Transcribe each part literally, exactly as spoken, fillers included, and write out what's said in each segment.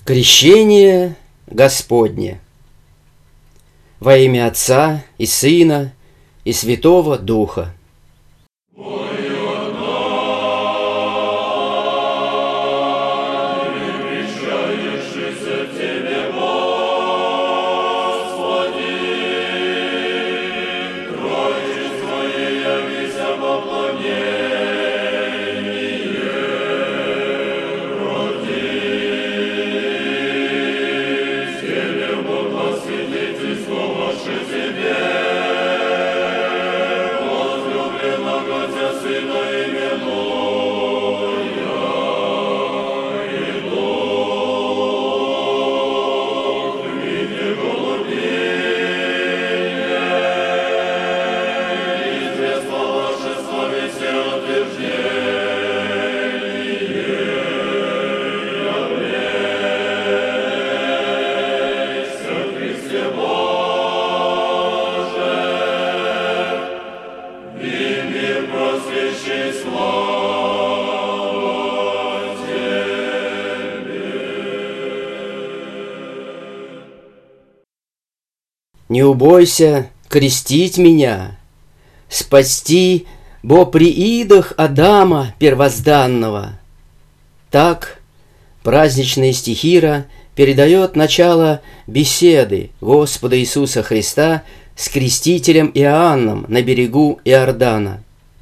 Крещение Господне. Во имя Отца и Сына и Святого Духа. Не убойся крестить меня, спасти, бо при идах Адама первозданного. Так праздничная стихира передает начало беседы Господа Иисуса Христа с крестителем Иоанном на берегу Иордана.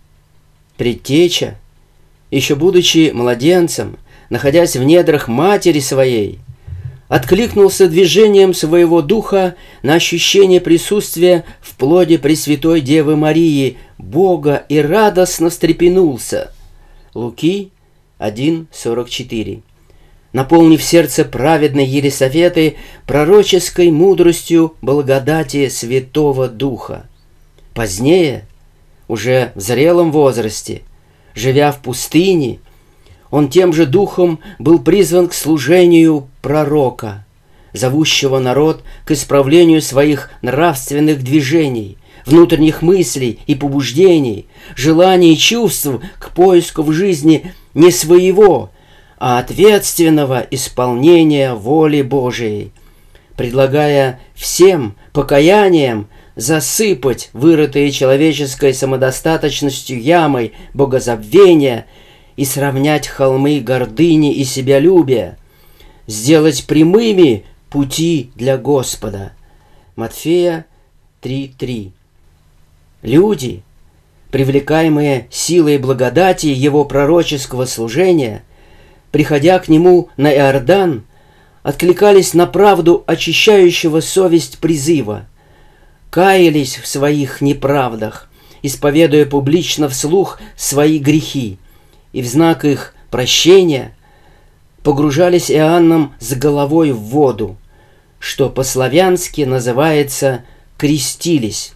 Предтеча, еще будучи младенцем, находясь в недрах матери своей, откликнулся движением своего духа на ощущение присутствия в плоде Пресвятой Девы Марии, Бога, и радостно встрепенулся. Луки один сорок четыре. Наполнив сердце праведной Елисаветы пророческой мудростью благодати Святого Духа. Позднее, уже в зрелом возрасте, живя в пустыне, он тем же духом был призван к служению пророка, зовущего народ к исправлению своих нравственных движений, внутренних мыслей и побуждений, желаний и чувств к поиску в жизни не своего, а ответственного исполнения воли Божией, предлагая всем покаянием засыпать вырытые человеческой самодостаточностью ямой богозабвения и сравнять холмы гордыни и себялюбия, сделать прямыми пути для Господа. Матфея три три. Люди, привлекаемые силой благодати Его пророческого служения, приходя к Нему на Иордан, откликались на правду очищающего совесть призыва, каялись в своих неправдах, исповедуя публично вслух свои грехи, и в знак их прощения погружались Иоанном с головой в воду, что по-славянски называется «крестились».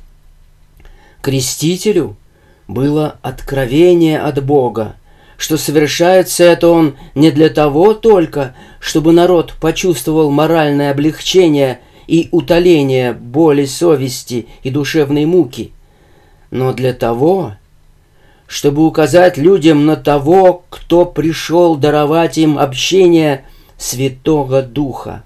Крестителю было откровение от Бога, что совершается это он не для того только, чтобы народ почувствовал моральное облегчение и утоление боли совести и душевной муки, но для того, чтобы указать людям на того, кто пришел даровать им общение Святого Духа.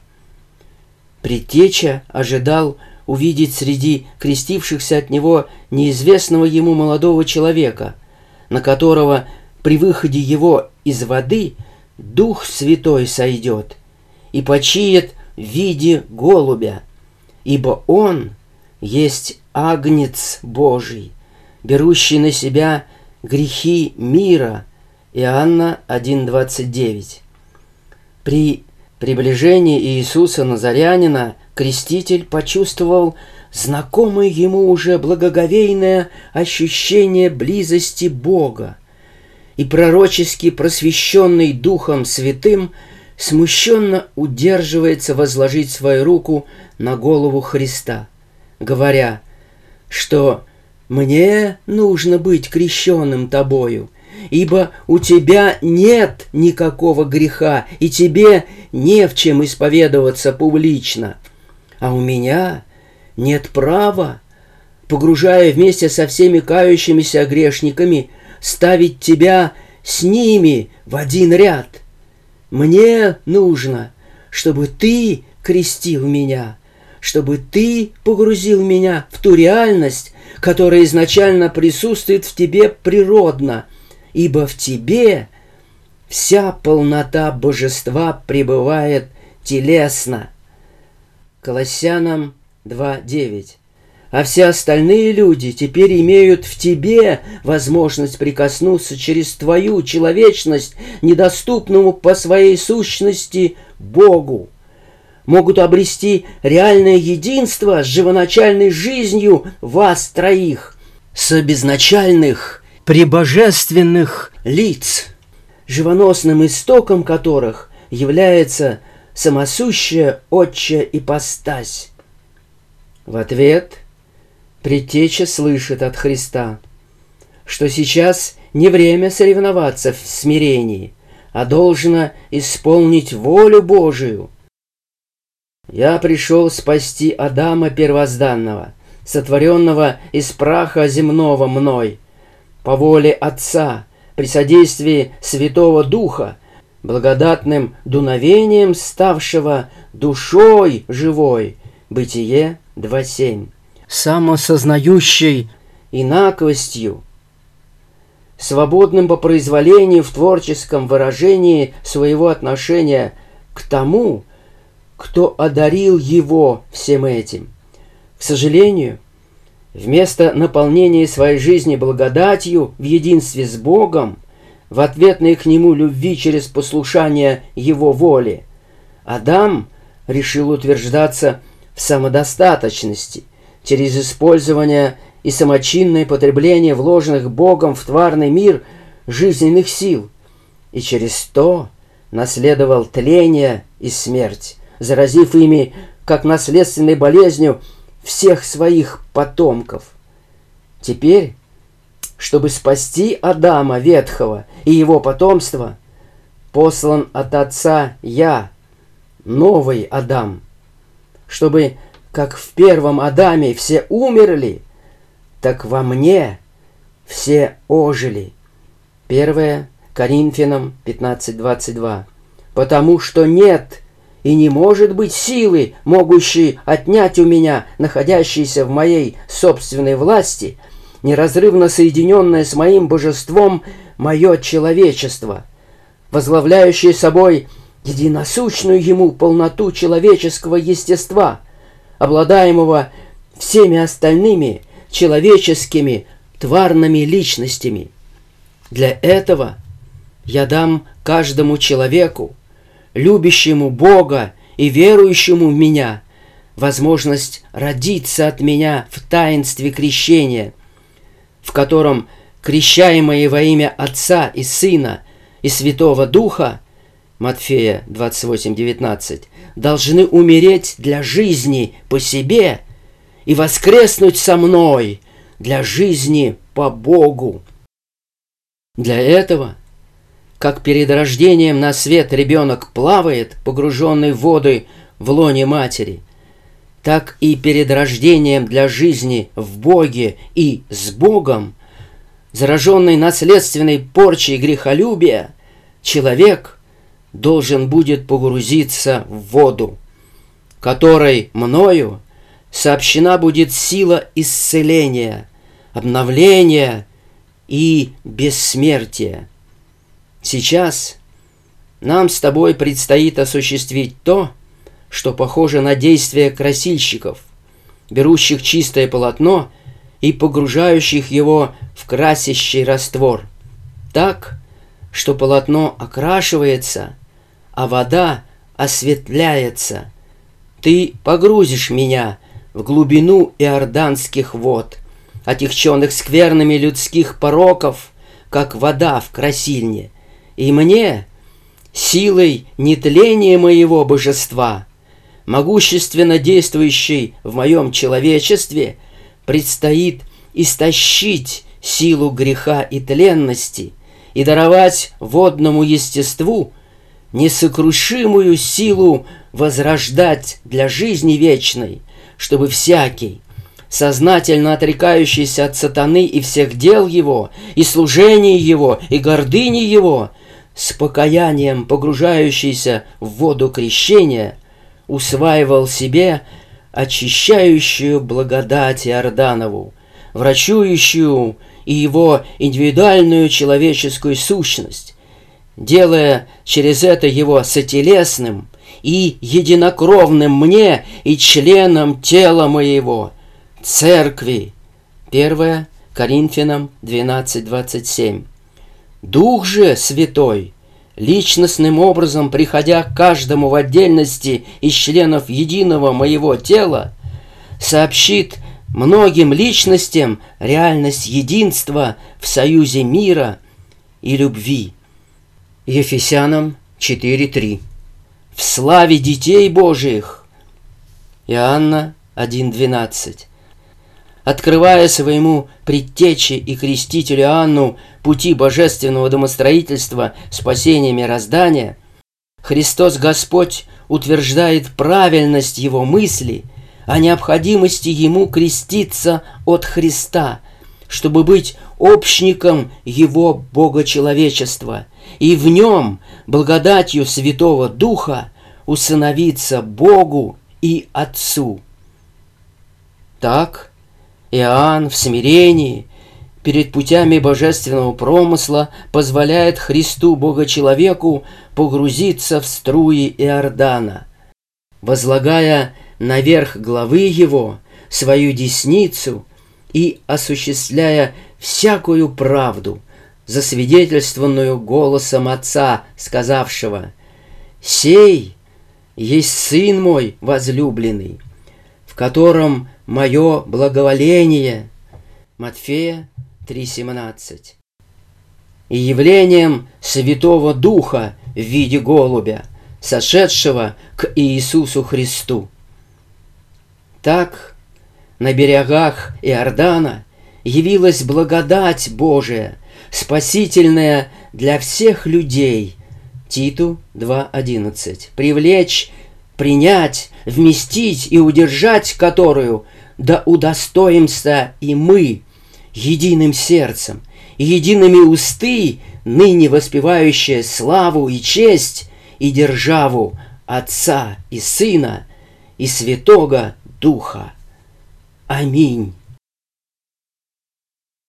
Предтеча ожидал увидеть среди крестившихся от него неизвестного ему молодого человека, на которого при выходе его из воды Дух Святой сойдет и почиет в виде голубя, ибо он есть Агнец Божий, берущий на себя грехи мира. Иоанна один двадцать девять. При приближении Иисуса Назарянина креститель почувствовал знакомое ему уже благоговейное ощущение близости Бога, и пророчески просвещенный Духом Святым смущенно удерживается возложить свою руку на голову Христа, говоря, что «мне нужно быть крещенным тобою, ибо у тебя нет никакого греха, и тебе не в чем исповедоваться публично, а у меня нет права, погружая вместе со всеми кающимися грешниками, ставить тебя с ними в один ряд. Мне нужно, чтобы Ты крестил меня, чтобы Ты погрузил меня в ту реальность, которая изначально присутствует в Тебе природно, ибо в Тебе вся полнота божества пребывает телесно. Колоссянам два девять. А все остальные люди теперь имеют в Тебе возможность прикоснуться через Твою человечность, недоступному по своей сущности Богу. Могут обрести реальное единство с живоначальной жизнью вас троих, с безначальных, пребожественных лиц, живоносным истоком которых является самосущая отчая ипостась. В ответ Предтеча слышит от Христа, что сейчас не время соревноваться в смирении, а должно исполнить волю Божию. «Я пришел спасти Адама первозданного, сотворенного из праха земного мной, по воле Отца, при содействии Святого Духа, благодатным дуновением ставшего душой живой». Бытие два семь. Самосознающей инаковостью, свободным по произволению в творческом выражении своего отношения к тому, кто одарил его всем этим. К сожалению, вместо наполнения своей жизни благодатью в единстве с Богом, в ответной к Нему любви через послушание Его воле, Адам решил утверждаться в самодостаточности через использование и самочинное потребление вложенных Богом в тварный мир жизненных сил, и через то наследовал тление и смерть, заразив ими, как наследственной болезнью, всех своих потомков. Теперь, чтобы спасти Адама ветхого и его потомство, послан от Отца я, новый Адам, чтобы, как в первом Адаме все умерли, так во мне все ожили. первое Коринфянам пятнадцать двадцать два. Потому что нет и не может быть силы, могущей отнять у меня, находящейся в моей собственной власти, неразрывно соединенное с моим божеством, мое человечество, возглавляющее собой единосущную ему полноту человеческого естества, обладаемого всеми остальными человеческими тварными личностями. Для этого я дам каждому человеку, любящему Бога и верующему в Меня, возможность родиться от Меня в таинстве крещения, в котором крещаемые во имя Отца и Сына и Святого Духа, Матфея двадцать восемь девятнадцать, должны умереть для жизни по себе и воскреснуть со мной для жизни по Богу. Для этого, как перед рождением на свет ребенок плавает, погруженный в воды в лоне матери, так и перед рождением для жизни в Боге и с Богом, зараженный наследственной порчей грехолюбия, человек должен будет погрузиться в воду, которой мною сообщена будет сила исцеления, обновления и бессмертия. Сейчас нам с тобой предстоит осуществить то, что похоже на действие красильщиков, берущих чистое полотно и погружающих его в красящий раствор, так, что полотно окрашивается, а вода осветляется. Ты погрузишь меня в глубину иорданских вод, отягченных скверными людских пороков, как вода в красильне, и мне, силой нетления моего божества, могущественно действующей в моем человечестве, предстоит истощить силу греха и тленности и даровать водному естеству несокрушимую силу возрождать для жизни вечной, чтобы всякий, сознательно отрекающийся от сатаны и всех дел его, и служения его, и гордыни его, с покаянием погружающийся в воду крещения, усваивал себе очищающую благодать Иорданову, врачующую и его индивидуальную человеческую сущность, делая через это его сотелесным и единокровным мне и членом тела моего, церкви. первое Коринфянам двенадцать двадцать семь. Дух же Святой, личностным образом приходя к каждому в отдельности из членов единого моего тела, сообщит многим личностям реальность единства в союзе мира и любви. Ефесянам четыре три. В славе детей Божиих. Иоанна один двенадцать. Открывая своему предтече и крестителю Иоанну пути божественного домостроительства спасения мироздания, Христос Господь утверждает правильность его мысли о необходимости ему креститься от Христа, чтобы быть общником его богочеловечества и в нем, благодатью Святого Духа, усыновиться Богу и Отцу. Так, Иоанн в смирении перед путями божественного промысла позволяет Христу Богочеловеку погрузиться в струи Иордана, возлагая наверх главы его свою десницу и осуществляя всякую правду, засвидетельствованную голосом Отца, сказавшего: «Сей есть Сын мой возлюбленный, в котором мое благоволение». Матфея три семнадцать. И явлением Святого Духа в виде голубя, сошедшего к Иисусу Христу. Так на берегах Иордана явилась благодать Божия, спасительная для всех людей. Титу два одиннадцать. Привлечь, принять, вместить и удержать которую да удостоимся и мы единым сердцем, и едиными усты, ныне воспевающие славу и честь и державу Отца и Сына и Святого Духа. Аминь.